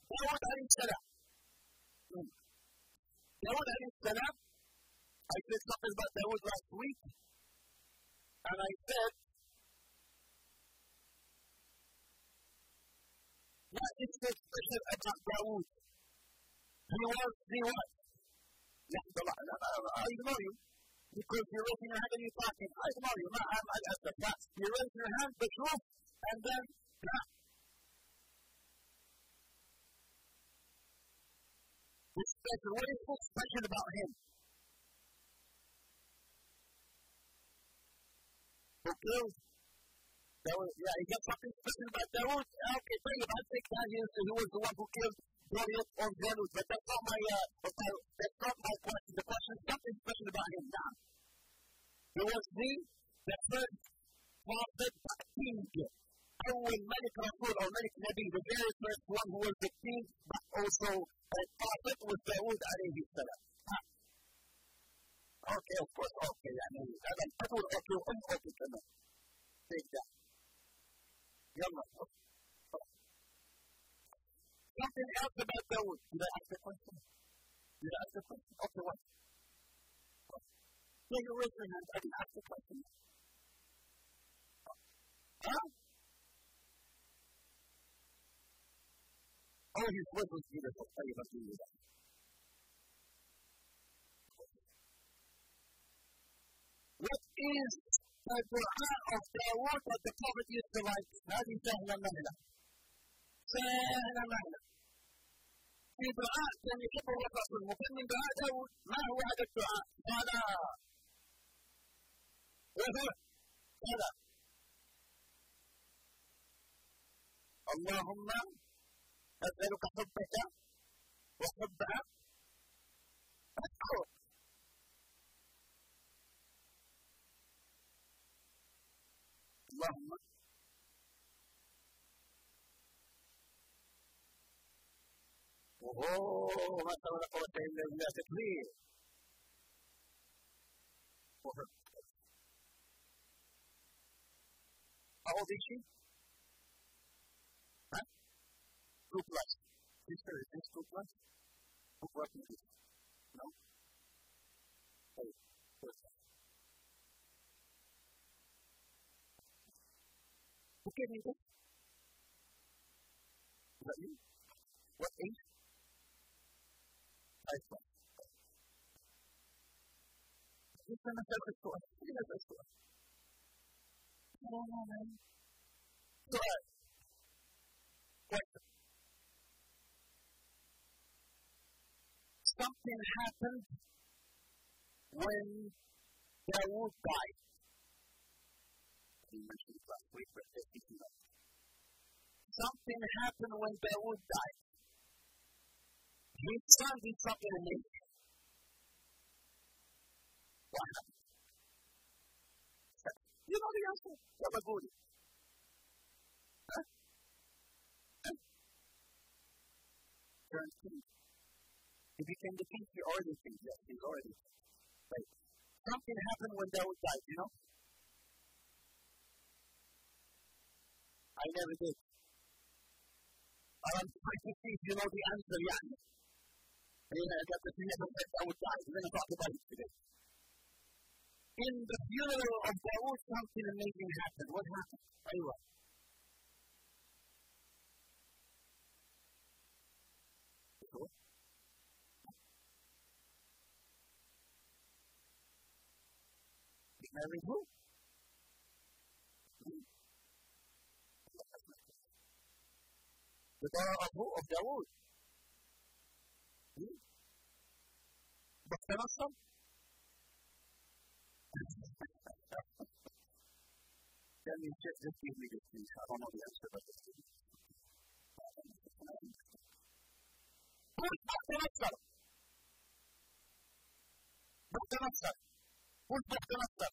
Dawood alayhi salam. Dawood alayhi salam, I said something about Dawood last week, and I said, what is so special about Dawood? He was, I ignore you, because you're raising your hand and you're talking. I ignore you, you're raising your hand, the truth, and then, what's special? What is so special about him? Who killed Dawood? Yeah, he got something special about Dawood. Okay, bring it. I think that he was the one who killed Goliath or Jalut, but that's not my question. The question is something special about him now. He was the first prophet, king. أول ملك رسول أو ملك نبي, the very first one who was the king, but also a prophet was Dawood alayhi salam. Okay, of course, okay. يعني هذا الأول okay okay كمان. Take that. يلا. Something else about Dawood. Did I ask the question? Okay, what? Yeah, you raise your hand. I didn't ask the question. Huh? Oh, his word was beautiful. Tell you about doing that. What is the dua of Dawood that the Prophet used to write? هذه سهلة مهلة. سهلة مهلة. في دعاء كان يحبه الرسول. وكان من دعاء داود ما هو هذا الدعاء؟ قال هذا اللهم أسألك حبك وحب أشكرك. اللهم ما شاء الله قوة إلا بالله تكبير. أهو ذي شيء؟ ها؟ 2 plus. Sister, is this 2 plus? 2 plus is this? No? Oh, perfect. Who gave me this? Is that you? What age? 5 plus. This one is a story. This is a story. No. Go ahead. Question. Something happened when Dawood died. We mentioned it last week, but let's keep it up. Something happened when Dawood died. His son did something amazing. What happened? You know the answer. Yabaguri. Huh? Turned king. He became the king. He already king. Yes, he's already king. Right. Something happened when Dawood died, you know? I never did. I'm trying to see if you know the answer, يعني. I got the thing that Dawood died. We're going to talk about it today. In the funeral of Dawood, something amazing happened. What happened? Aywa. He married who? The daughter of who? Of Dawood. Dr. Nasser? Can you just give me this, please? I don't know the answer, but just give me. Who is Dr. Nasser? Dr. Nasser. Who is Dr. Nasser?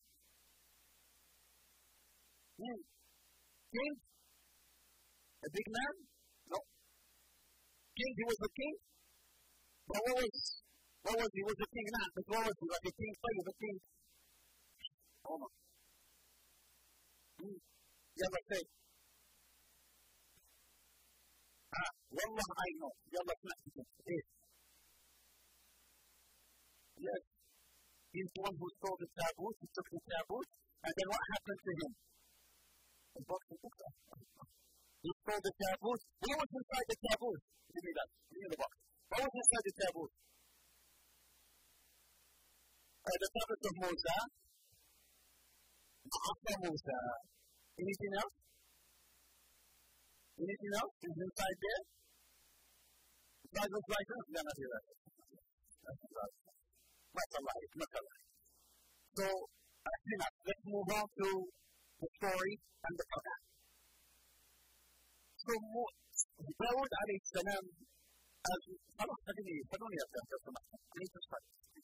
King? A big man? No. King, he was a king? But what was he? Was a king now? But what was he? Like a king, play with a king? Hold on. Yeah, but say. والله I know. يلا اسمع إيه. Yes. He's the one who stole the taboo. He took the taboo. And then what happened to him? The box. He stole the taboo. What was inside the taboo? Give me that. Give me the box. What was inside the taboo? The tablet of Musa. Musa. Anything else? Anything else is inside there? Besides those like this? No, not here. That's a lie. Not a lie. So, let's move on to the story and the Quran. So, Dawood alayhi salam, خلوني أبدأ لو سمحت. I need to start.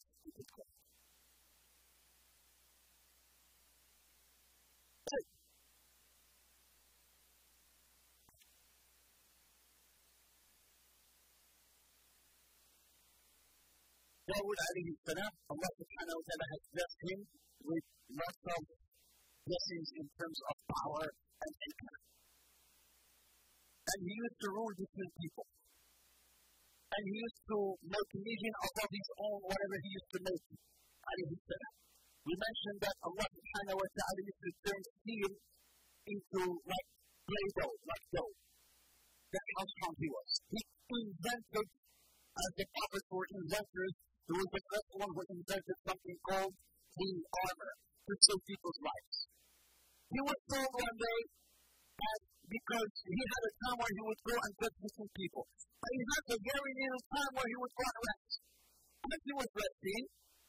Dawood alayhi salam, Allah subhanahu wa ta'ala has blessed him with lots of blessings in terms of power and income. And he used to rule between people. And he used to make religion of his own, whatever he used to make. Alayhi salam. We mentioned that Allah subhanahu wa ta'ala used to turn steel into like clay dough, like dough. That's how strong he was. He invented, as the prophets were inventors, he was the first one who invented something called clean armor to save people's lives. He was told one day that because he had a time where he would go and touch different people. But he had a very little time where he would go and rest. As he was resting,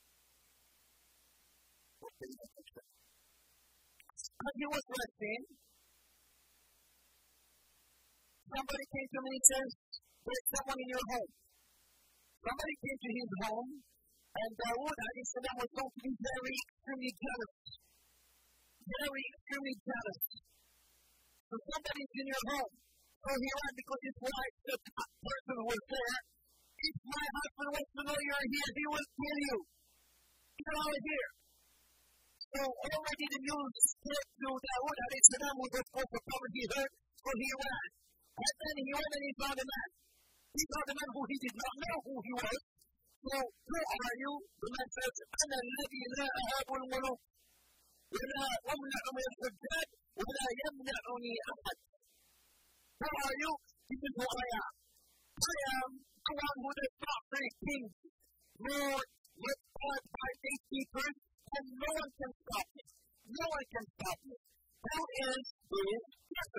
somebody came to me and says, there's someone in your home. Somebody came to his home, and Dawood alayhi salam was going to be very extremely jealous. Very extremely jealous. So somebody's in your home. So he ran because his wife, the person who was there, if my husband wants to know you're here, he will kill you. You're all here. So already the news spread to Dawood alayhi salam was of course the problem he heard, so he ran. And then he went and he saw the man. He saw the man who he did not know who he was. So, who are you? The man says, أنا الذي لا أهاب الملوك ولا أمنع من السجاد ولا يمنعني أحد. Who are you? This is who I am. I am the one who does not free kings, nor let God by gatekeepers, and no one can stop me. No one can stop me. Who is this person?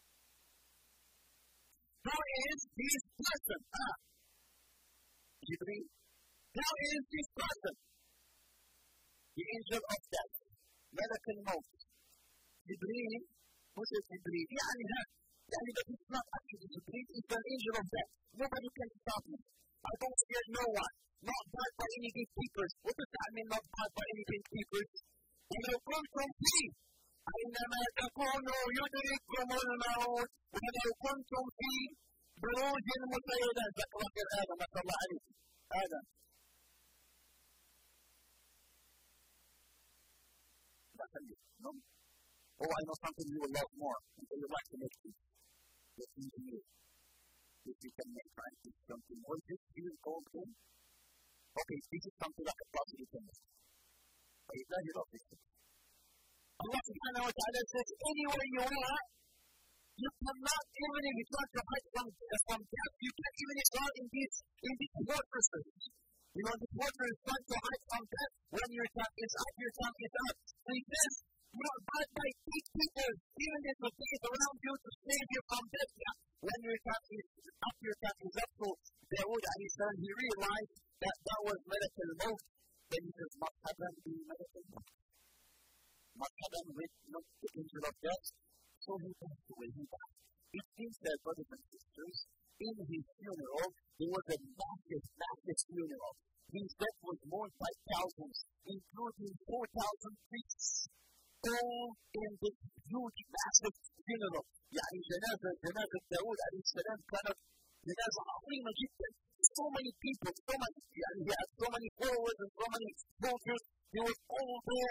Who is this person? Jibreel. Who is this person? The angel of death. Malak al-Maut. Jibreel. Who is Jibreel? يعني that is not actually Jibreel. It's an angel of death. Nobody can stop me. I don't fear no one. Not bought by any gatekeepers. What does that mean, not bought by any gatekeepers? ولو كنتم فيه أينما تكونوا يدرككم الموت ولو كنتم في بروج مشيدة. ذكر آدم ما شاء الله عليه. آدم. Oh, I know something you will love more and that you like to make peace. It's easy to if you can make right with something. What is this even called again? Okay, this is something like a positive thing. But you glad you love this thing. Allah subhanahu wa ta'ala says, anywhere you are, you cannot, even if you try to hide from death, you can't even start in these fortresses. You know, the fortress is trying to hide from death. When your tongue is up, your tongue is up. So he says, you know, but by people, even if the thing is around you to save you from death, when your tongue is up, your tongue is up. So Dawood alayhi salam, he realized that was Malak al-Maut. Then he says, Marhaban bi Malak al-Maut. Marhaban with the angel of death. So he passed away, he died. It seems that, brothers and sisters, in his funeral, there was a massive funeral. His death was mourned by thousands, including 4,000 priests, all in this huge, massive funeral. يعني جنازة داود عليه السلام كانت جنازة عظيمة جدا. So many people, يعني he had so many followers and so many soldiers. They were all there,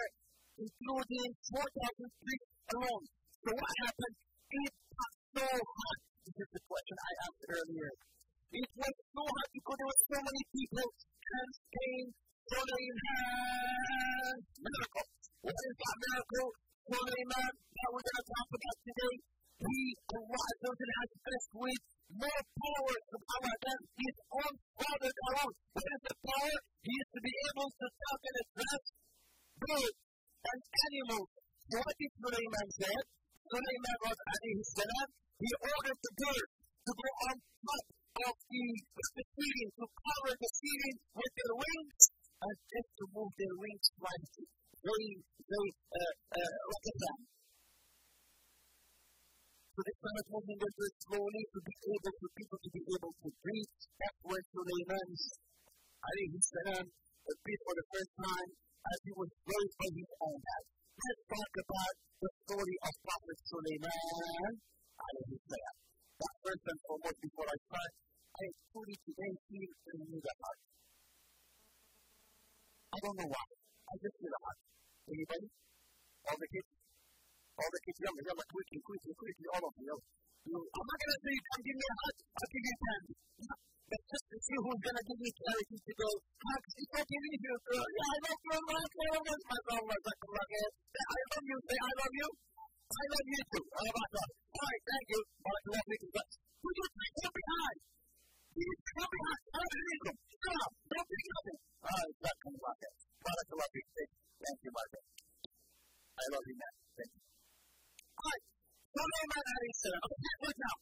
including 4,000 priests alone. So what happened? It got so hot. This is the question I asked earlier. It was so hard because there were so many people. Hands came, Suleiman. Miracle. What is that miracle? Suleiman that we're going to talk about today. He, Allah has blessed with more power subhanahu than his own father Dawood. What is the power? He used to be able to talk and address birds and animals. So what did Suleiman say? Suleiman was alayhi salam. He ordered the birds to go on top of the ceiling, to cover the ceiling with their wings, and just to move their wings slightly. Very like a fan. So they started moving them very slowly to be able for people to be able to breathe. That's when Suleiman alayhi salam breathed for the first time as he was raised by his own dad. Let's talk about the story of Prophet Suleiman alayhi salam. But first and foremost, before I start, I truly today feel in the heart. I don't know why. I just feel the heart. Anybody? All the kids? All the kids, yalla, quickly, all of you. I'm not going to say, come give me a hug, I'll give you a hand. But just to see who's going to give me clarity today. It's okay with you, girl. Yeah, I love you, my God, I love you, say I love you. I love you too. All right, thank you. Put your hands up behind. Come behind. Shut up. Don't do nothing. All right, that comes like that. Barakallah big thing. Thank you, my friend. I love you, man. Thank you. All right. Suleiman alayhi salam. Okay, look now.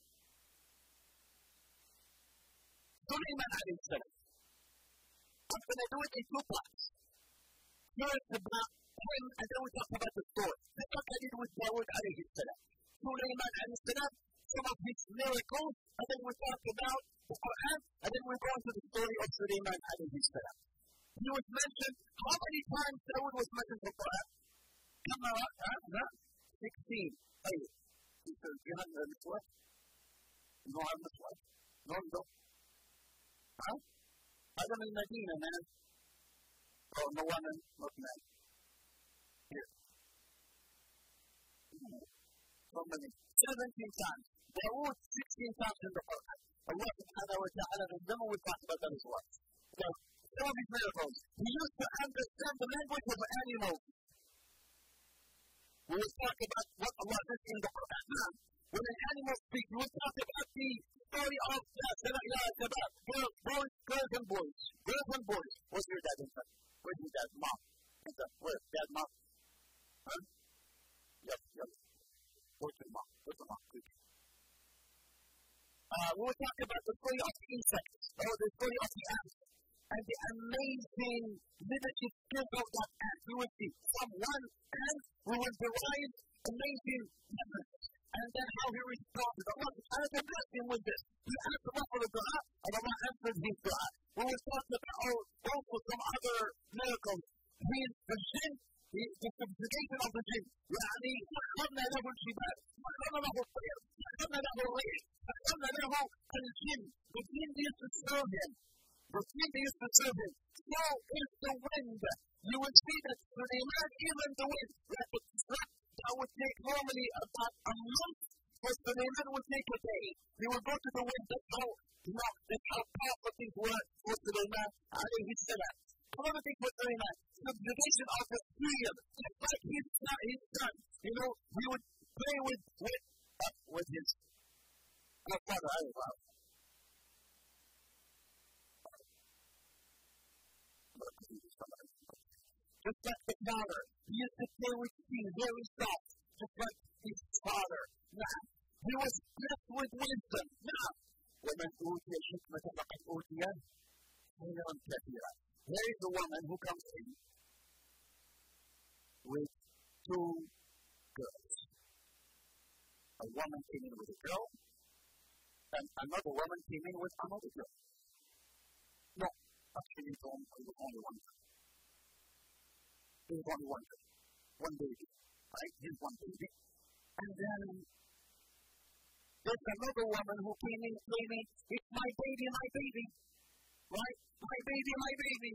Suleiman alayhi salam. I'm going to do it in two parts. First about him, and then we talk about the story. Let's talk about it with Dawood alayhi salam. Suleiman alayhi salam, some of his miracles, and then we talk about the Quran, and then we go into the story of Suleiman alayhi salam. He was mentioned, how many times Dawood was mentioned in the Quran? Come on, 16. Hey, he says, you have this one? No, I have this one. No. Huh? I'm in Medina, man. Oh, no one, not man. Here. So many. 17 times. Dawood, 16 times in the Quran. Allah subhanahu wa ta'ala, and then we talk about that as well. So, some of his miracles. He used to understand the language of animals. We will talk about what Allah says in the Quran. When an animal speaks, we will talk about the story of girls and boys. Girls and boys. What's your dad in fact? Where's your dad's mom? Where's dad's mom? Huh? Yep. Where's your mom? Good. We will talk about the story of the insects, or the story of the ants, and the amazing leadership skills of that ant. We will see from one ant, we will derive amazing lessons, and then how he responded. Allah subhanahu blessed him with this. He asked Allah for the dua, and Allah answered his dua. We will talk about also some other miracles. The jinn, the subjugation of the jinn. يعني سخرنا له الجبال، سخرنا له الطير، سخرنا له الريح، سخرنا له الجن. The jinn used to serve him. So is the wind. You will see that Suleiman, even the wind, like the track that would take normally about a month, for Suleiman would take a day. He would go to the wind. That's how powerful things were for Suleiman alayhi salam. Another thing for Suleiman, subjugation of the spear. Just like his son. He would play with his father. Just like the father, he used to play with things very soft, just like his father. Now, he was blessed with wisdom. Now, وَمَنْ أُوتِيَ الْحِكْمَةَ فَقَدْ أُوتِيَ خَيْرًا كَثِيرًا. There is a woman who comes in with two girls. A woman came in with a girl, and another woman came in with another girl. No, actually, it was only one girl. There's only one girl. One baby. Right? Here's one baby. And then there's another woman who came in claiming, it's my baby. Right? My baby.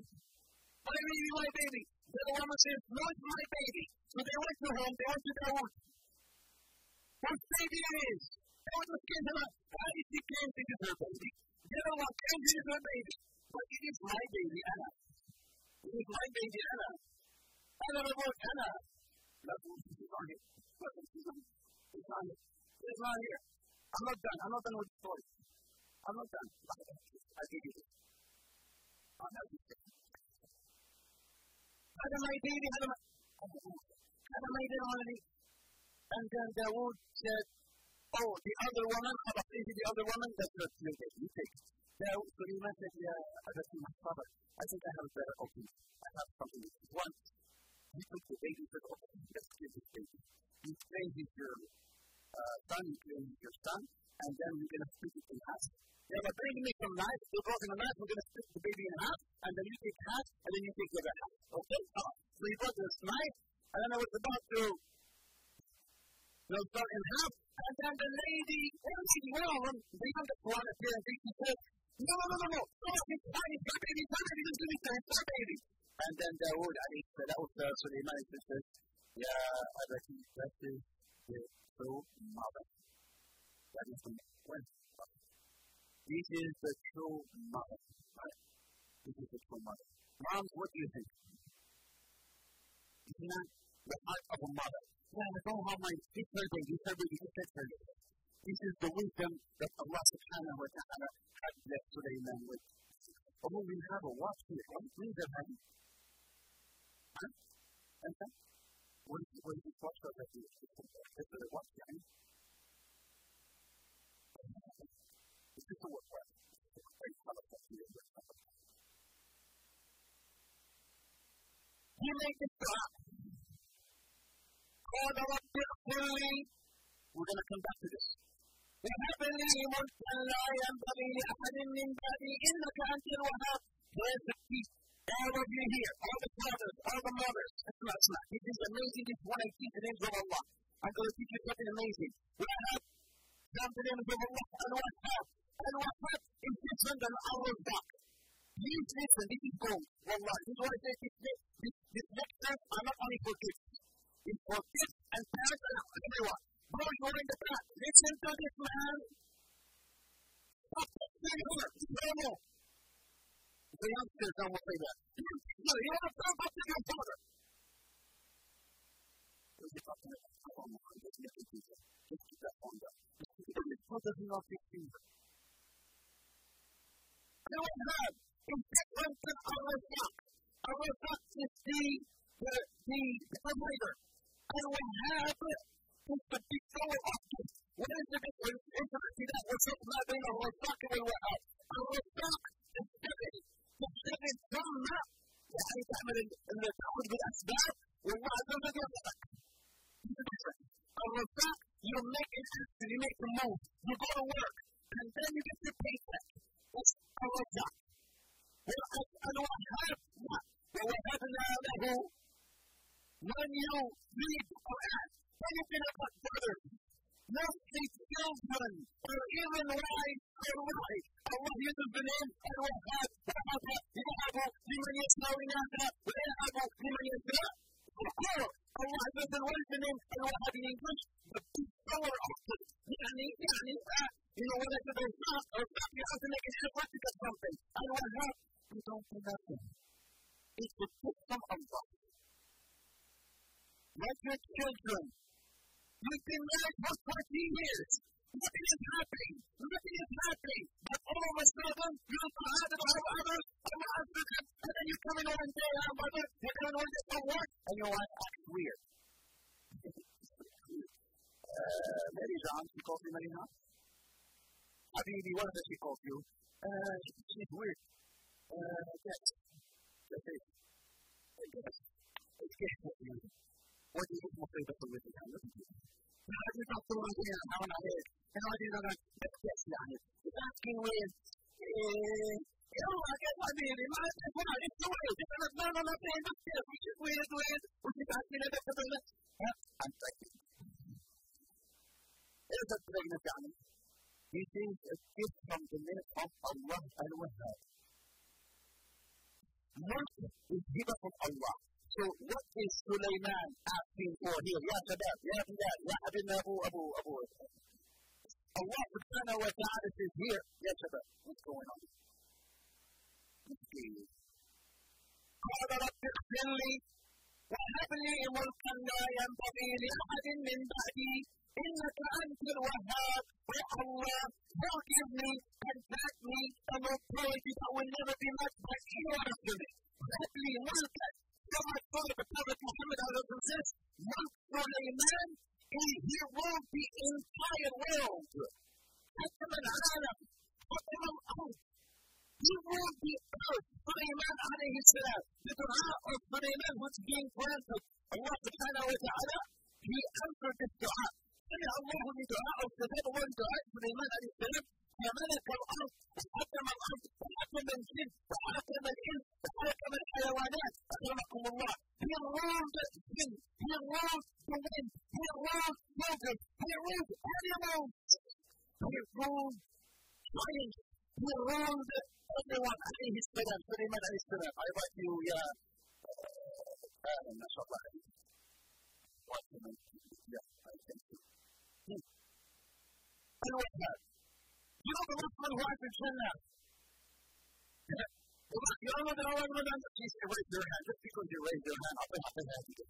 The other woman says, no, it's my baby. So they went to home, they went to Dawood. Whose baby it is? داود مسكين هنا هذه كان تجد her baby. The other one can use her baby. But it is my baby, Anna. It is my baby, Anna. أنا بقول أنا. لا تقول she's not here. She's not here. She's not here. I'm not done. I'm not done with the story. I'm not done. I give you this. I'm not done. هذا my baby. هذا my baby. And then Dawood said, oh, the other woman, the other woman, that's not your baby. You take it. Dawood, so he said, yeah, my father. I think I have a better opinion. I have something. Once he took the baby, he said, okay, let's give this baby. You claim he's your son, you claim he's your son, and then you're going to split it in half. Yeah, but bring me some knives, you brought him a knife, we're going to split the baby in half, and then you take half, and then you take the other half. Okay? So he brought this knife, and then I was about to start in half, and then the lady, the youngest one apparently, she said, no, he's fine, he's got baby, just give me time, it's our baby. And then Dawood, that was Sulaiman, he said, yeah, I reckon that is the true mother. That is the one. This is the true mother, right? This is the true mother. Moms, what do you think? Isn't that the heart of a mother? Yeah, I don't know how my sister did. This is the wisdom that Allah subhanahu wa ta'ala had blessed Sulaiman with. Oh, we have a watch here. What means that having? Huh? And then? What is this watch that we this is a watch, yeah? This is a watch, right? It's a great color that we have. You make it stop. قال رب اغفر لي. We're going to come back to this. وهب لي ملكا لا ينبغي لأحد من بعدي إنك أنت الوهاب. There's the peace. All of you here, all the fathers, all the mothers. Asma. It is amazing. This one I teach the names of Allah. I'm going to teach you something amazing. Wahab, come the names of Allah. Al-Wahab. Al-Wahab is different than Al-Razzaq. Please listen. This is gold. Wallah. This is what I say. This lecture, I'm not only for kids. It's for kids and parents and everyone. Those who are in the back, listen to this man. Stop saying her. No more. The youngsters don't say that. You want to talk about your father. What are you talking about? Come on, just look at people. Just keep that phone down. His father does not get finger. Al-Wahab is different than Al-Razzaq. Al-Razzaq is the provider. Al-Wahab is the bestower of gifts. What is the difference? See that we're talking about being Al-Razzaq and Al-Wahab. Al-Razzaq is giving. تشتغل ثم يعني تعمل تأخذ بالأسباب والله عز وجل يرزقك. الرزاق, you make an action, you make the move, you go to work, and then you get your paycheck. That's الرزاق. الوهاب, ووهبنا له when you read the Quran, when you can have brothers, mostly children, or even wives or wives. Allah uses the name Al-Wahab, يَهَبُ لِمَنْ يَشَاءُ إِنَاثًا وَيَهَبُ لِمَنْ يَشَاءُ ذُكُورًا. Allah doesn't want the name Al-Wahab in English, the bestower of it. You know what I said, you have to make an effort to get something. Al-Wahab, you don't do nothing. It's the gift from Allah. Like your children, you've been married for 14 years. Nothing is happening. But all of a sudden, you're proud of others, and then you come in one day, mother, you're coming over just for work, and your wife acts weird. Mary John, she calls you Mary John? Habibi, what does she call you? She's weird. Yes. That's it. What do you think most people live in? How do you talk to one here? How am I here? And how do you know that? Yes, it's asking with, I guess I mean, it's the way. No, saying this, yes, which is weird, which is asking it, I'm thinking. It's a pregnant family. This is a gift from the name of Allah Al-Wahab. Mulk is given from Allah. So what is Sulaiman asking for here? Ya Shabab, Ya Bilal, Ya Habibna Abu. Allah subhanahu wa ta'ala says here, yes, sir, what's going on? قال رب اغفر لي وهب لي ملكا لا ينبغي لأحد من بعدي إنك أنت الوهاب. Oh Allah, forgive me and grant me a authority that will never be matched by anyone after me. هب لي ملكا. So much for the Prophet Muhammad says, Mulk Sulaiman, he ruled the entire world. حكم العالم حكم الأرض. He ruled the earth. Sulaiman alayhi salam. The dua of Sulaiman was being granted. Allah subhanahu wa ta'ala, he answered this dua. سمع الله لدعاء السبب والدعاء سليمان عليه السلام فملك الأرض وحكم الأرض وحكم الجن وحكم الإنس وحكم الحيوانات أكرمكم الله. He ruled the jinn, he ruled the wind, he ruled children, he ruled animals, he ruled giants, he ruled everyone عليه السلام. سليمان عليه السلام. I invite you, يا آدم ما شاء الله عليك. I thank you. الوهاب. You know the last one who has the Jannah. You don't know the one who has the Jannah. Raise your hand. Just because you raise your hand, I'll have to have you.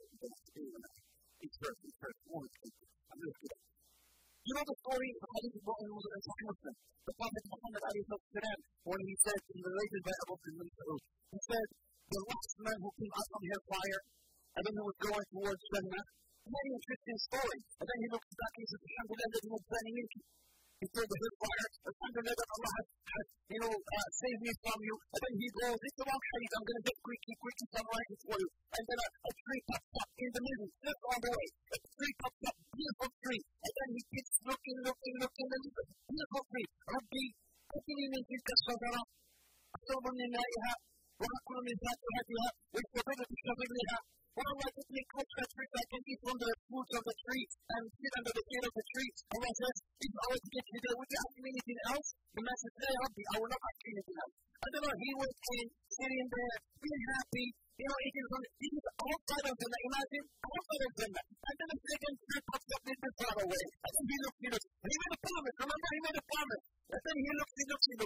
It's first. I'm just kidding. You know the story of Hadith Muslim. The Prophet Muhammad alayhi salam, when he said, in the related by Abu Bakr, he said, the last man who came out from hellfire, and then he was going towards Jannah. Very interesting story. And then he looks back and he says, Alhamdulillah, that he was planning into. He told the hellfire, Alhamdulillah, that Allah has saved me from you. And then he goes, it's a long hadith, I'm going to get quickly summarize it for you. And then a tree pops up in the middle, just on the way. A tree pops up, beautiful tree. And then he keeps looking, and it's a beautiful tree. Rabbi, أتني من تلك الشجرة أشرب من مائها وأكل من فاكهتها واستظل بشجرها. Allah gives me culture trees I can eat from the fruits of the tree and sit under the shade of the tree. Allah says, if I was to get you there, would you ask me anything else? The man says, hey, Rabbi, I will not ask you anything else. I don't know, he was sitting there, being happy, eating from this is outside of Jannah. Imagine, outside of Jannah. And then the second tree pops up a little bit far away. And then he looks, and he made a promise. Remember, he made a promise. And then he looks,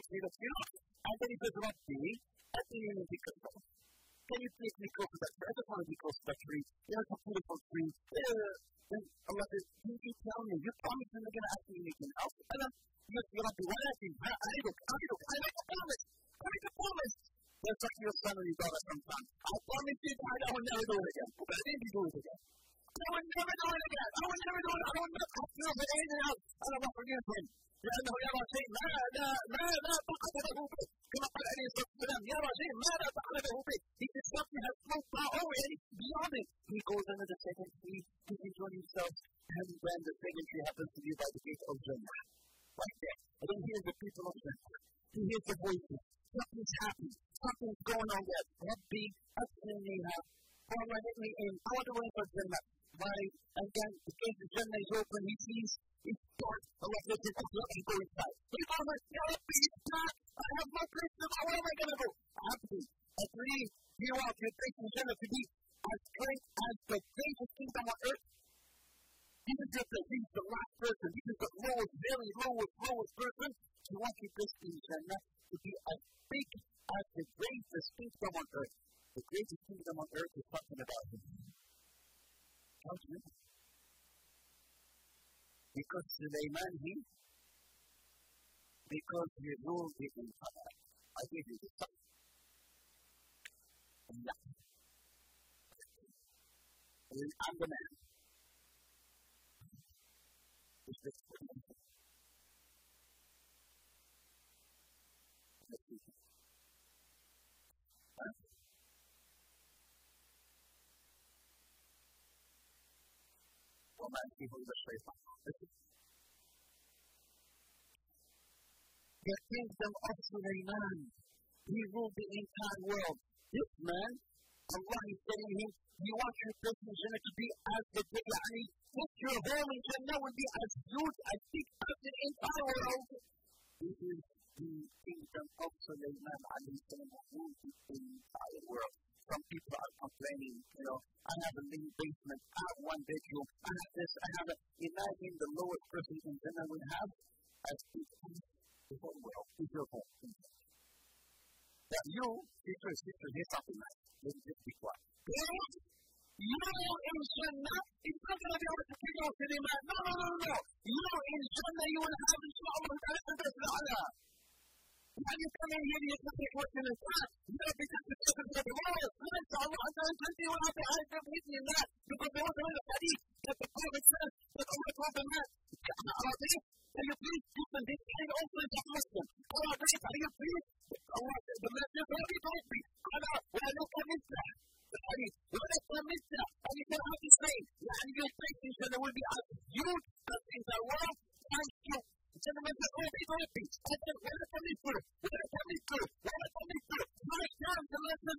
and then he says, Rabbi, I think you need to go. Can you please be close to that tree? I just want to be close to that tree. It's a beautiful tree. Then Allah says, you tell me, you promised me you're going to ask me anything else. And then you have to what asking? I make a promise. Just like your son and your daughter sometimes. I promise you that I will never do it again. But I didn't do it again. I will never do it again. I will never do it. I will not ask you for anything else. I don't want to forgive him. لأنه يرى شيء ما لا طاقة له به كما قال عليه الصلاة والسلام يرى شيء ما لا طاقة له به. He is something has no power and it's beyond it. He goes under the second tree to enjoy himself, and when the second tree happens to be by the gate of Jannah, right there, and then hears the people of Jannah. He hears the voices. Something's happening. Something's going on there. Rabbi, Asminniha. Allah, let me in. I want to go into Jannah. Right? Again, the gate of Jannah is open. He sees it's dark. Allah says, let me go inside. He goes like, Rabbi, it's dark. I have no place to go. Where am I going to go? Abdi, agree. You want your place in Jannah to be as great as the greatest kingdom on earth. This is just that he's the last person. This is the lowest, very lowest person. You want your place in Jannah to be as big as the greatest kingdom on earth. The greatest kingdom on earth is talking about him. How do you know? Because Sulaiman, because he ruled the empire. I give you the stuff. And that. I'm the man. Is this for you? Let's see. وما فيه إلا الشيطان. The kingdom of Sulaiman, he ruled the entire world. This man, Allah is telling him, you want your place in Jannah to be as the Yani, put your home in Jannah will be as huge, as big as the entire world. This is the kingdom of Sulaiman alayhi salam, who ruled the entire world. Some people are complaining. training. I have a little basement. I have one bedroom. I have this. I have that. Imagine the lowest person in Jannah will have as the whole world is your home. That you, sister, here's something nice. Just be quiet. You in Jannah, it's not going to be able to kick off in Iman. No. You in Jannah, you will have inshallah al-Ala. When you come in here, you have to take what's in the front. Because the children of the Lord, inshallah, you will have to hide them with you in that. Because there was another hadith that the Prophet says that Allah told the man, can you please do some this thing also is a Muslim? Allah, can you please? Allah, the messenger already told me. Allah, when I look at this man, the hadith, when I commit that, and you can have the same, and your faith that there will be as huge as in the world, times two. Gentlemen, that's all they told me. I said, when I come through, my time to listen,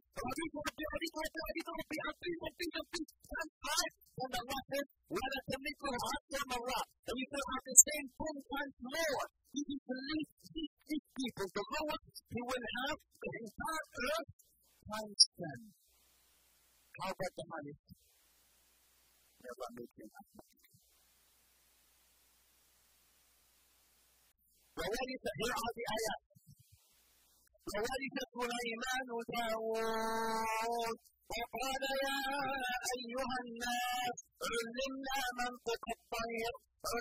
times five, and Allah says, when I come through, and you can have the same 10 times more. You need to lead these people, the lowest who will have the entire earth times 10. How about the money? Never making enough money. وورث here are the ayat. وورث سليمان داود وقال يا أيها الناس علمنا منطق الطير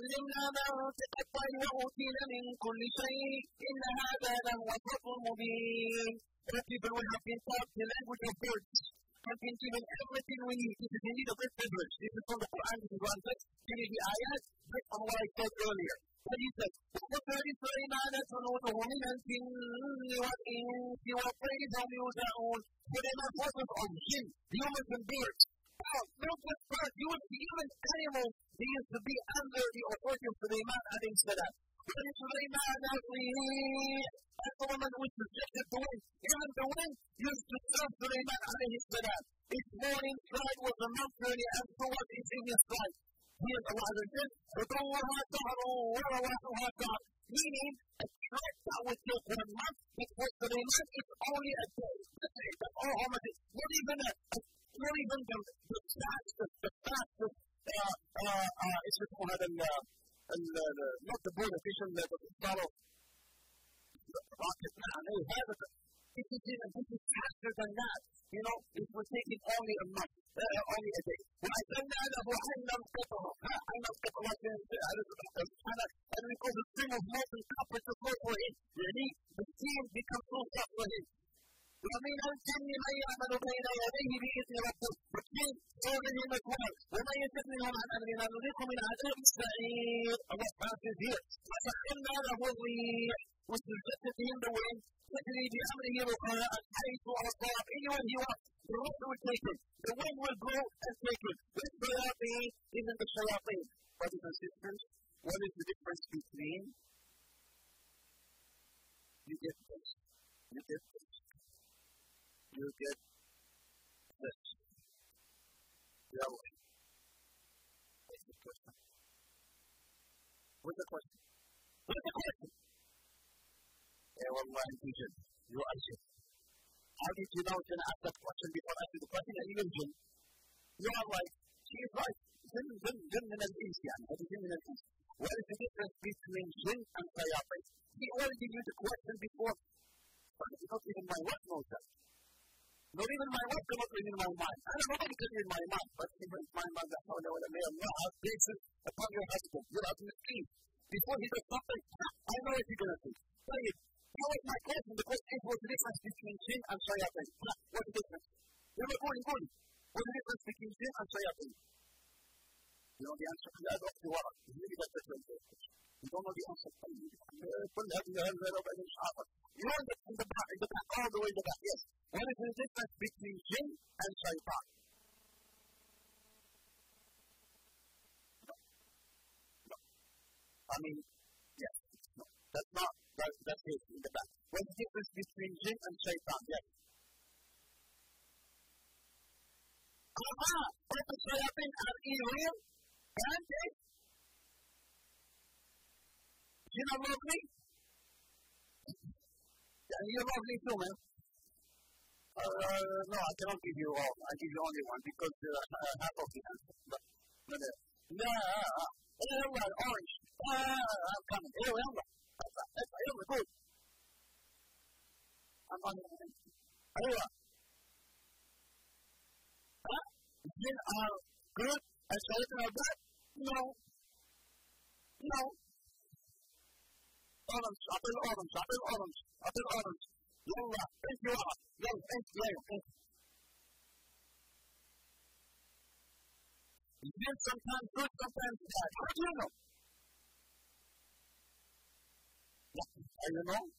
وأوتينا من كل شيء إن هذا لهو الفضل المبين. People will have been taught the language of birds. Have been given everything we need. This is indeed a great privilege. This is from the Quran. This is one text. Give me the ayat based on what I said earlier. What he said, وَقَدْ سُلَيْمَانَ جُنُودُهُ مِنَ الْجِنِّ وَالْإِنسِ وَالطَّيْرِ هُمْ يُوزَعُونَ. Suleiman forces on jinn, humans and birds. Not just birds, even animals, they used to be under the authority of Suleiman alayhi salam. Suleiman as the woman who subjected the wind, even the wind used to serve Suleiman alayhi salam. Its morning stride was a mountain and so was its evening stride. Here's Allah Azza wa Jal, وَطَوَّهَا شَهْرٌ وَرَوَاحُهَا شَهْرٌ. Meaning, a trek that would take 1 month, but for Suleiman, it's only a day. That's it. That's all Muhammad is. Not even the fastest, it's called not the bird official, but the follow rocket man. This is faster than that. It would take it only a month, only a day. وَأَنَّا لَهُ عَيْنًا قَطَرًا. And we call the stream of molten copper to flow for him. The steam becomes so hot for him. وَمِنَ الْجِنِّ مَنْ يَعْمَلُ بَيْنَ يَدَيْهِ بِإِذْنِ رَبِّهِ. But king ordered him as well. وَمَنْ يَتَّخِذْ مِنْهُمْ عَنْ أَمْرِنَا نُذِقْهُ مِنْ عَذَابِ السَّعِيرِ. Allah promises here. وَسَخَّرْنَا لَهُ الرِّيحَ. We subjected to him the wind. تجري بأمره رخاء حيث أصاب. Anywhere he wants, the wind will take him. The wind will blow and take him. This shayateen isn't the shayateen. Brothers and sisters, what is the difference between you get this, you get this, you get this? Yahweh. What's the question? What's the question? What's the question? والله يوجد يؤجل. How did you know to ask that question before asking the question? And even Jinn, you are right. She is right. Jinn min al-Ins, Jinn min al-Ins. What is the difference between Jinn and Shayateen? He already gave you the question before. But not even my wife knows that. Not even my wife cannot read in my mind. I don't know nobody can read my mind. But even my mind, may Allah have patience upon your husband. Your husband is clean. Before he does something, I know what you're going to do. Tell you. Now is my question. The question is, what's the difference between Jinn and Shayateen? What's the difference? What's the difference between Jinn and Shayateen? You know the answer? لا أدرك ورا. You don't know the answer. كل هذه الربع مش عارف. You know in the back, all the way in the back. Yes. What is the difference between Jinn and Shaitan? No. I mean, yes. No. That's not. That's it in the back. What's the difference between Jinn and Shaitan? Yes. But the Shayateen are real and they Jinn are lovely. And you're lovely too, man. No, I cannot give you all. I give you only one because half of the answer. Orange. I'm coming. That's good. I'm on the way. Jinn are good and Shaitan are bad? No. Orange. Yalla, thank you. Jinn sometimes good, sometimes bad. How do you know? Yeah. You know?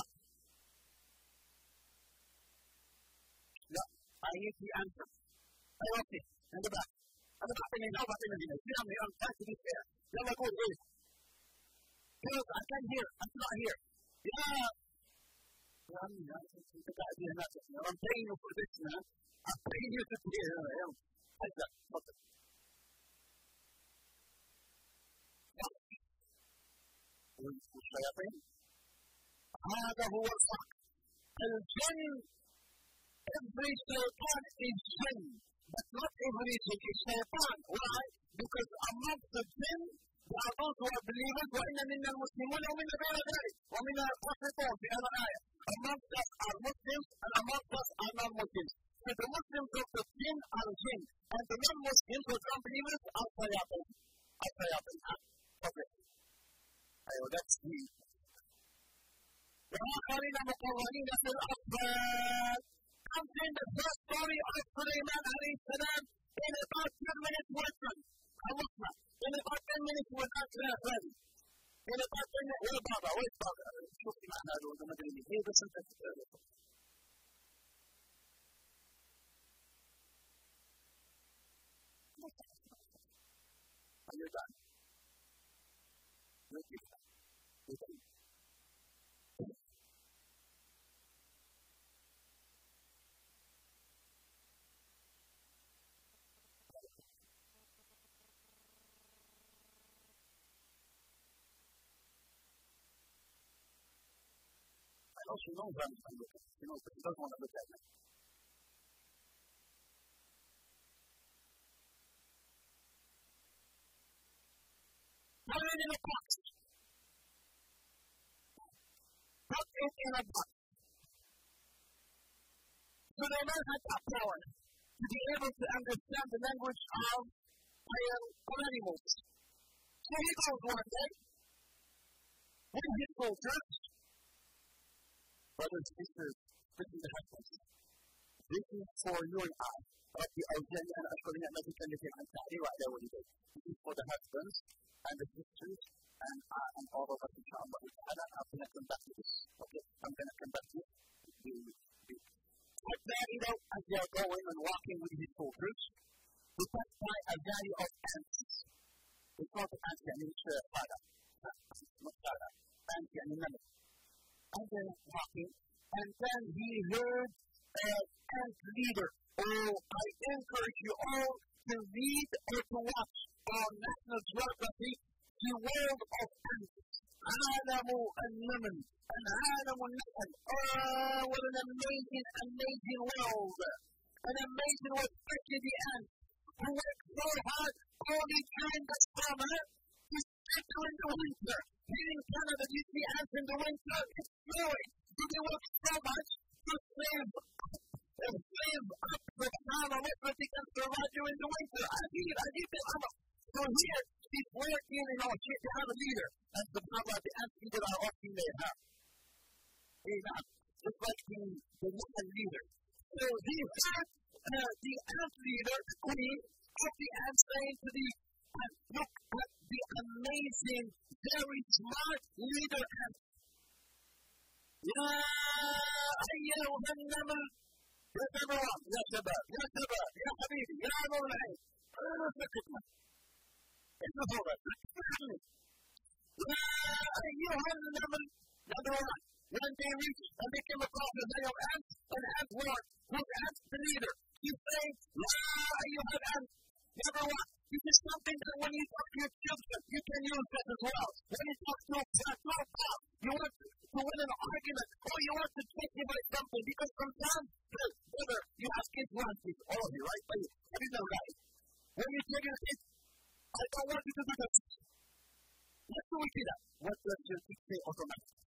Yeah. I need the answer. I want it. In the back. I'm trying to be fair. Yalla, go away. Because I can't hear. I'm not here. Yeah. I'm paying you for this, man. I'm paying you to be here. Like that. Okay. والشياطين هذا هو الفرق الجن every shaitan is jinn but not every jinn is shaitan. Why? Because amongst the jinn there are those who are believers وإن منا المسلمون ومنا غير ذلك ومنا القاسطون في هذا الآية. Amongst us are Muslims and amongst us are non-Muslims. So the Muslims of the jinn are jinn and the non-Muslims or non-believers are shayateen. Okay. That's the وآخرين مقرنين في الأصفاد. Comes in the first story of Sulaiman alayhi salam in about 10 minutes lesson. In about 10 minutes we're not ready. In about 10 minutes, where's Baba? شوف لي معنا هذا ولا ما أدري مين. بس أنت Are you done? Thank you. She knows I'm looking. She knows, but she doesn't want to look at me. Put it in a box. Put it in a box. Sulaiman had that power to be able to understand the language of animals. So he goes one day with his soldiers. Brothers and sisters, listen to husbands. This is for you and I. ربي أوزعني أن أشكر نعمتك التي أنعمت علي وعلى والدي. This is for the husbands and the sisters and all of us, inshallah. I'm going to come back to this. Okay, I'm going to come back to this. As they are going and walking with his soldiers, they pass by a valley of ants. It's not ants, it's fada. Not fada. Ants, naml. And then walking, and then he heard an ant leader. I encourage you all to read or to watch on National Geographic The World of Ants. عالم النمل and عالم النحل. What an amazing world. An amazing world, especially the ants who work so hard only during the summer to stay during the winter. Here in Canada, you see ants in the winter, it's snowing. So they work so much to save up the time so they can survive during the winter. So here, he's working, they have a leader. And the ant leader are working there. Just like the woman leader. So he heard the ant leader, the queen of the ants, saying to the ant, look at the amazing, very smart leader ant. يا أيها النمل يا شباب يا حبيبي يا نور العين سكتنا إنه هو يا أيها النمل number one. When they reached and they came across the day of ants, an ant walked with ants the leader. He said, يا أيها الأنت. Number one. This is something that when you talk to your children, you can use that as well. When you talk to a spouse, you want to win an argument, or you want to justify something, because sometimes Whether you have kids, you have kids, all of you, right? But I didn't know that. When you take your kids, I don't want you to do this. Let's do that. What does your kid say automatically?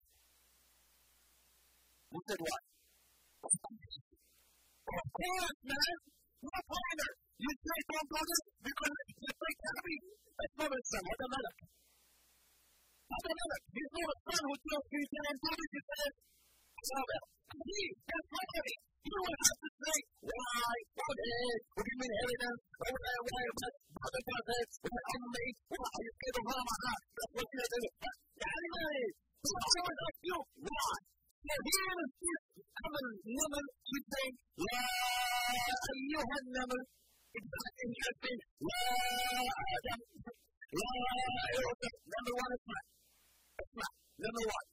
You said what? Of course, man. No pointer. You say don't do this because it's like happy. That's not a son. Automatic. Automatic. He's not a son who tells you you can't do this. You said, that's right. You don't have to say, why, okay, what do you mean evidence, why, brother, why on me, why, you scared of Rama, that's what you're doing. Anyway, so I always ask you, why? So here is this common woman, she's saying, La ayyuhan naman, exactly interesting, La Adam, La Adam, number one is not. It's not. Number one.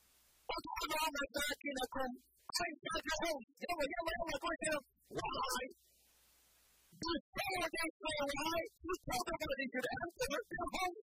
Inside your home. Why? Before they say why, you talk about it, you should answer your home.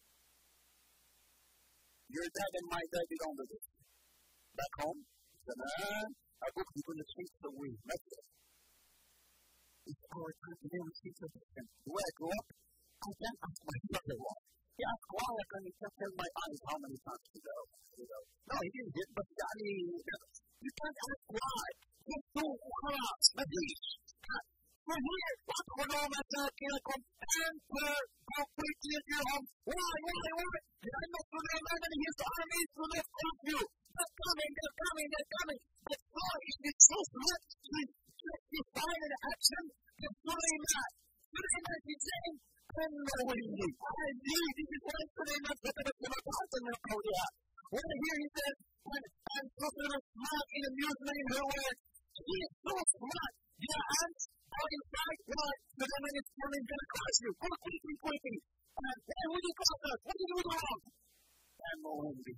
Your dad and my dad don't do this. Back home, he said, I go to the streets of the way. That's it. It's our time to live in the streets of the way. The way I grew up, I can't ask my brother why. He asked why I can just tell my eyes how many times to go. No, he didn't hit, but you can't ask why. Just do خلاص ما فيش. فهي تدخلوا مساكنكم enter completely into your home. Why? لأن سليمان and his armies will not stop you. They're coming. But why is it so much to justify an action of Suleiman? Suleiman is saying, unknowingly. I knew this is why Suleiman كتبت كما تعلم قولها. When here he says, and Suleiman smart in amusement in her way, he is so smart. Your hands are inside. Why? Suleiman is coming to crush you. Quickly. And why would you crush us? What did you do wrong? Unknowingly.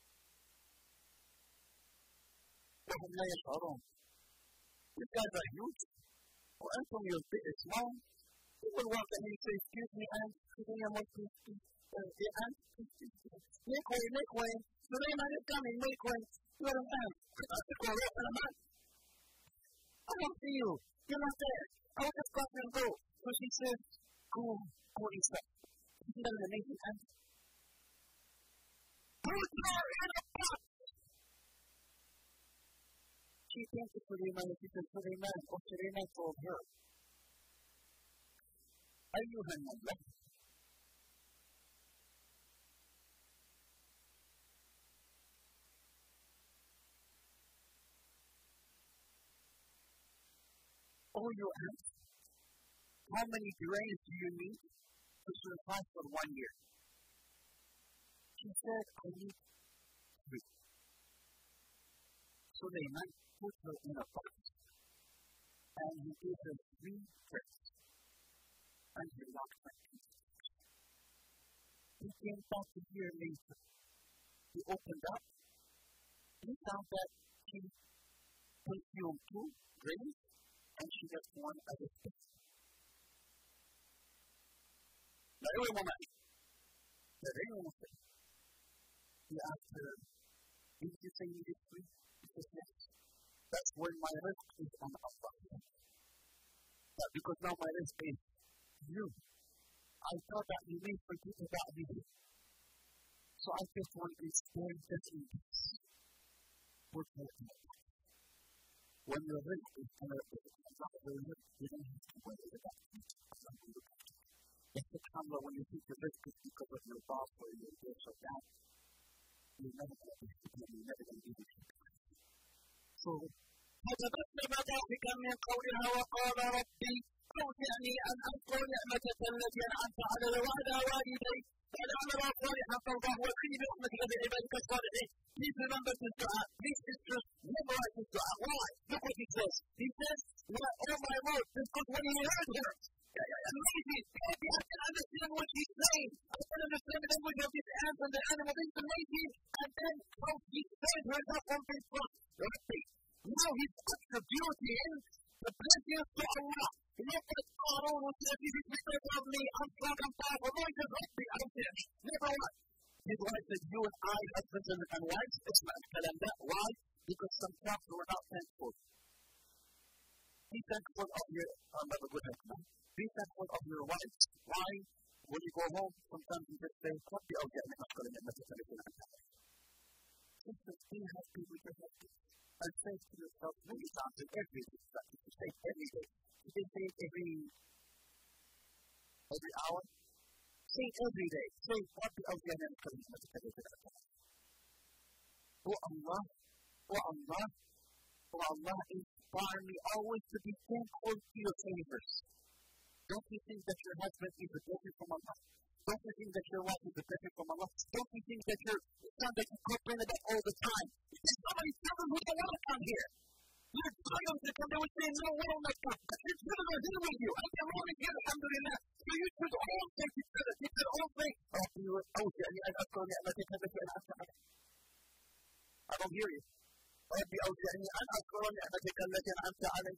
وهم لا يشعرون. These guys are huge. وأنتم you're big and small. People walk and you say, excuse me, and make way. Suleiman is coming, make way. You're a man. I don't see you. You're not there. I will just cross and go. So she says, go inside. Isn't that an amazing answer? Put her in a pot. She came to Suleiman and she said, Suleiman told her, أيها الملك Oh, you ask, how many grains do you need to survive for 1 year? She said, I need 3. Suleiman put her in a box and he gave her 3 tricks. And he locked her in. He came back a year later. He opened up. He found that she consumed 2 grains and she got 1 as a gift. Now, every woman said, he asked her, did you say you did 3? She said, yes. That's where my risk is on Allah. But because now my risk is you. I thought that you may forget about me. So I just want to explain this in this. When your risk is on Allah, you don't have to worry about it. It's the time when you think your risk is because of your boss or your this or that, you're never going to be happy. You're never going to be happy. So, فتبسم ضاحكا من قولها وقال ربي أوزعني أن أذكر نعمتك التي أنعمت علي وعلى والدي وأن أعمل صالحا ترضاه وأدخلني برحمتك بعبادك الصالحين. Please remember this dua. Please sisters, memorize this dua. Why? Look what he says. He says, oh my Lord, because when he heard her, amazing. Maybe I can understand what she's saying. I can understand the language of these ants and the animals. It's amazing. And then how he saved her from his front. Now he's attributing the blessings to Allah. Not that Qarun would say, this is because of me, I'm strong, I'm powerful. No, he says, Rabbi, I'm finished. Never mind. His wife said, you and I, husbands and wives, it's not kalam that. Why? Because sometimes we're not thankful. be thankful of your, be thankful of your wife. Why? When you go home, sometimes you just say, "What the hell am I going to do?" Just be happy with your husband. And say to yourself many times in every day, you say every day. You can say it every hour. Say it every day. Say, "What the hell am I going to do?" Oh Allah, inspire me always to be thankful to your favors. Don't you think that your husband is a blessing from Allah? Don't you think that your wife is a blessing from Allah? Don't you think that your son that you complain about all the time? There's so many children who don't want to come here. Your child to come, they would say, "No, we don't like that." But your children are here with you. I can only hear alhamdulillah. So you should all thank each other. You should all say, I don't hear you. ربي أوزعني أن أذكر نعمتك التي أنعمت علي.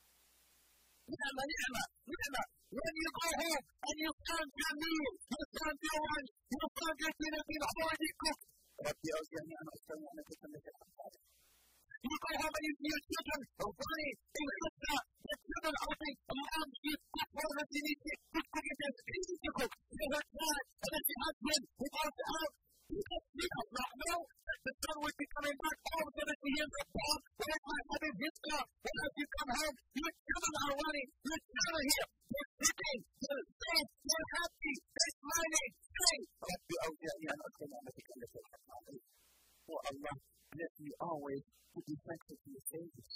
نعمة. When you go home and you find your meal, you find your lunch, you find your dinner being already cooked. ربي أوزعني أن أذكر نعمتك التي أنعمت علي. You go home and you see your children running in Hissa. The children are saying, "Mom, she's not one of the cooking that's easy to cook." They work hard, and then the husband who goes out. He does not know that the son would be coming back. All of a sudden, he hears a bomb. Where's my husband? His car. And as you come home, your children are running. Your children are here. They're sitting. They're safe. They're happy. They're smiling. Saying, "Rabbi awzi'ni an azkura ni'mataka allati an'amta alayya." Oh Allah, bless me always to be thankful to your favors.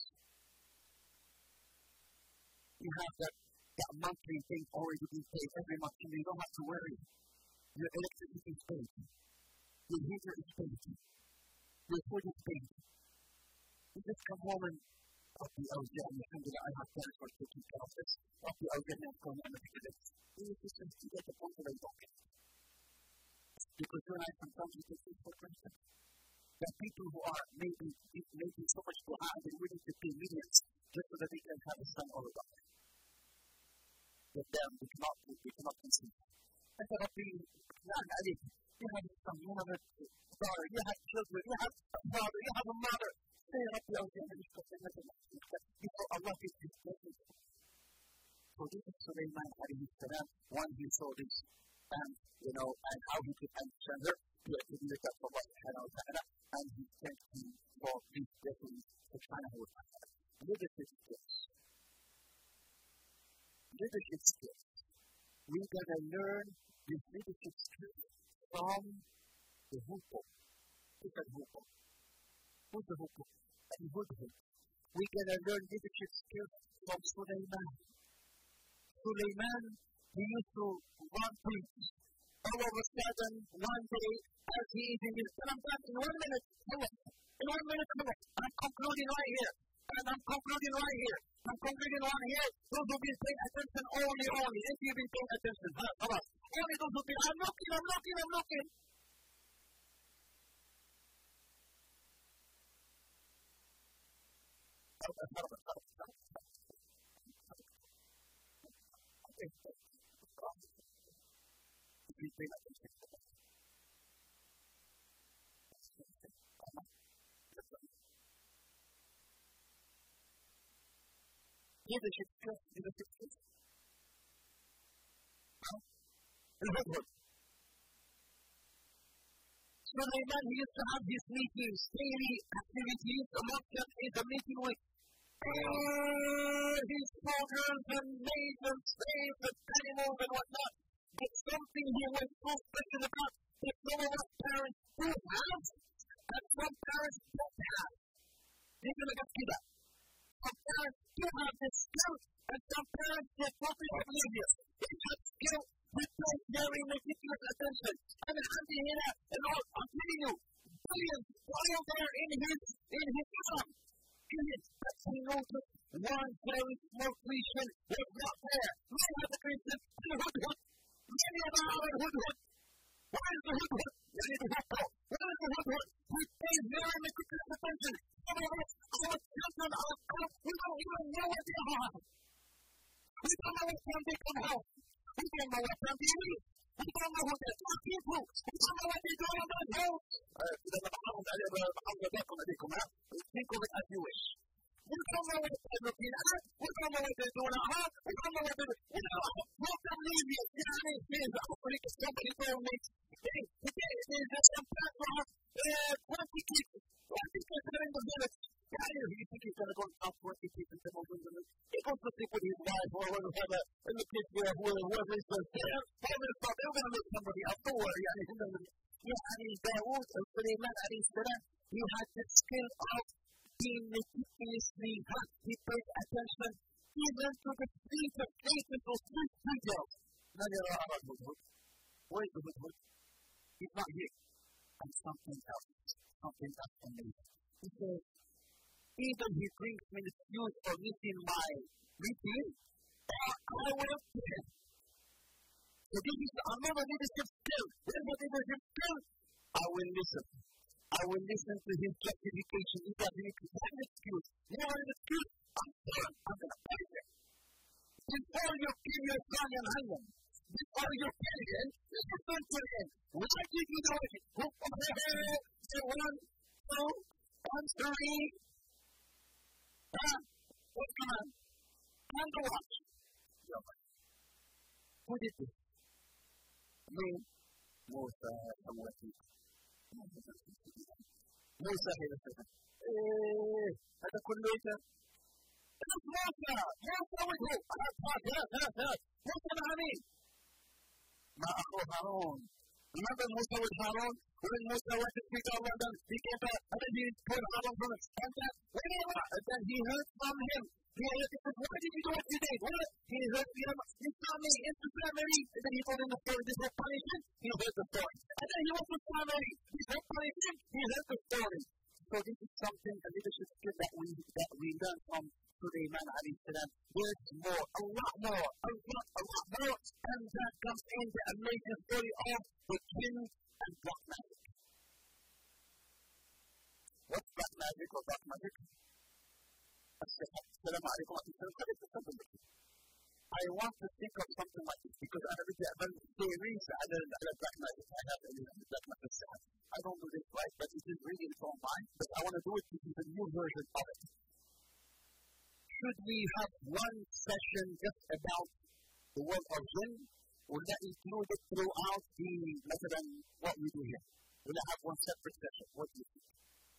You have that monthly thing already being paid every month, and you don't have to worry. Your electricity is paid. Your heater is paid. Your food is paid. You just come home and, "Rabbi awzi'ni, alhamdulillah, I have plans for taking care of this. Rabbi awzi'ni an azkura ni'mataka allati an'amta alayya." You just get the point that I don't get. Because you and I sometimes we take things for granted. There are people who are maybe so much dua and they're willing to pay millions just so that they can have a son or a daughter. But them, they cannot conceive. I said, "Rabbi, you have a son, you have a daughter, you have children, you have a father, you have a mother. Say, Rabbi, before Allah gives his blessing." So this is Sulaiman alayhi salam, one who saw this, and how he could understand her. He attributed that to Allah subhanahu wa ta'ala, and he thanked him for these blessings subhanahu wa ta'ala. Leadership skills. We're going to learn these leadership skills from the Hudhud. Who's the Hudhud? And Hudhud. We're going to learn leadership skills from Sulaiman. Sulaiman, he used to run things. All of a sudden, one day, as he is in his sometimes in 1 minute, I'm concluding right here. I'm concluding right here. Those who been paying attention only. If you've been paying attention, come on. Only those who been, I'm looking. Leadership skills. Sulaiman, he used to have these meetings, daily activities. Amongst them is a meeting with his soldiers and maids and slaves and animals and whatnot. But something he was so special about that some of us parents do have, and some parents don't have. They're going to get to that. Some parents do have this skill, and some parents are totally oblivious. They have skill with very meticulous attention. And alhamdulillah, and all, I'm telling you, billions while they're in his arm. But he noticed one very small creation was not there. Many of the creatures, the Hudhud. Many of our Hudhud. Where is the Hudhud? Where is the Hudhud? He pays very meticulous attention. Some of us, our children are out. We don't even know what they are. We don't know what time they come home. We don't know what time they leave. We don't know who they're talking to. We don't know what they're doing on their house. Think of it as you wish. We don't know what they're looking at. We don't know what they're doing at home. We don't know what they're doing. You know, what can leave you? You know what I mean? Here's the Africa. Somebody told me today there's some background 20 kids. 20 kids are in the village. Yeah, you think he's going to go and count 20 kids in the village? He goes to sleep with his wife or whatever, and the kids there, whoever is there. They're going to make somebody else. Don't worry. يعني داوود سليمان عليه السلام he had the skill of being meticulously hot. He paid attention even to the sweetest cases or sweet details. من يرى أرى الهدهد? Where is the hudhud? He's not here. And something else amazing. He says, either he brings me the news for meeting my routine, or I will kill him. So this is another leadership skill. Whatever leadership skill, I will listen. I will listen to his justification. He doesn't need to have an excuse. Never an excuse. I'm sorry. I'm going to pay him. Before you kill your son and husband, before you kill him, listen to him. Why did you do it? Say 1, 2, 1, 3. What's going on? Time to watch. Who did this? Me, Musa, Musa هنا سنة. هذا كله إيش؟ موسى وجهه. ثلاث. موسى مع مين؟ مع أخوه هارون. لماذا موسى وهارون؟ ومن موسى وتسبيح الله دم في كيف الذي يكون هارون from it. And then he heard from him. He said, why did you do what you did? He heard, you saw me in the family. And then he told him the story. This was punishment. He heard the story. And then he was with family. This was punishment. He heard the story. So this is something, a leadership skill that we learn from Sulaiman alayhi salam. There's more, a lot more. And that comes in the amazing story of the king and black magic. What's black magic or black magic? السلام عليكم ورحمة الله. I want to think of something like this because أنا بدي أعمل theories على black magic. I have black magic. I don't do this right, but it is really in its own mind. But I want to do it. This is a new version of it. Should we have one session just about the world of jinn? Will that include it throughout the مثلا what we do here? Will I have one separate session? What do you think?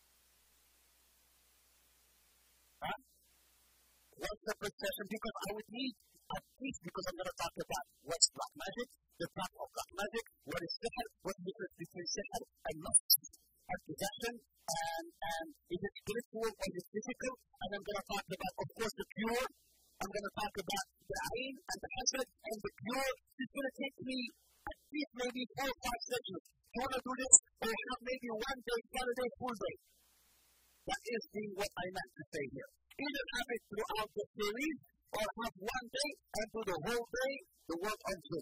One separate session because I would need at least because I'm going to talk about what's black magic, the type of black magic, what is sihr, what is the difference between sihr and magic, and possession, and is it spiritual or is it physical? And I'm going to talk about, of course, the pure. I'm going to talk about the ayn and the hasad and the pure. It's going to take me at least maybe 4 or 5 sessions. Do you want to do this? Or have maybe one day, Saturday, full day. That is what I meant to say here. Either have it throughout the series or have one day and do the whole day the work on Zoom.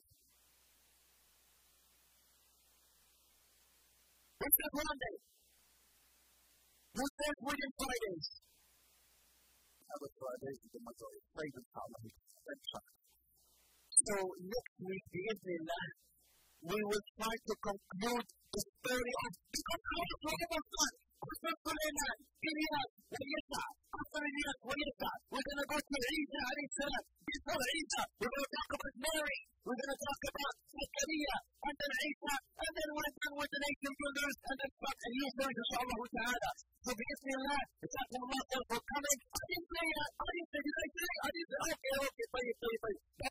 Who says one day? Who says within Fridays? Other Fridays is the majority. Praise Allah. So next week, bi'idhnillah, we will try to conclude the story of because I was almost done. Sulaiman, Ilyas, Yesa. After Ilyas, Yesa. We're going to go to Isa alayhi salam. Before Isa, we're going to talk about Mary. We're going to talk about Zakaria, and then Isa, and then we're done with the nation builders, and then start a new story, inshallah ta'ala. So, bi'idhnillah, jazakumullah khair for coming. I didn't say, did I say? Okay, طيب.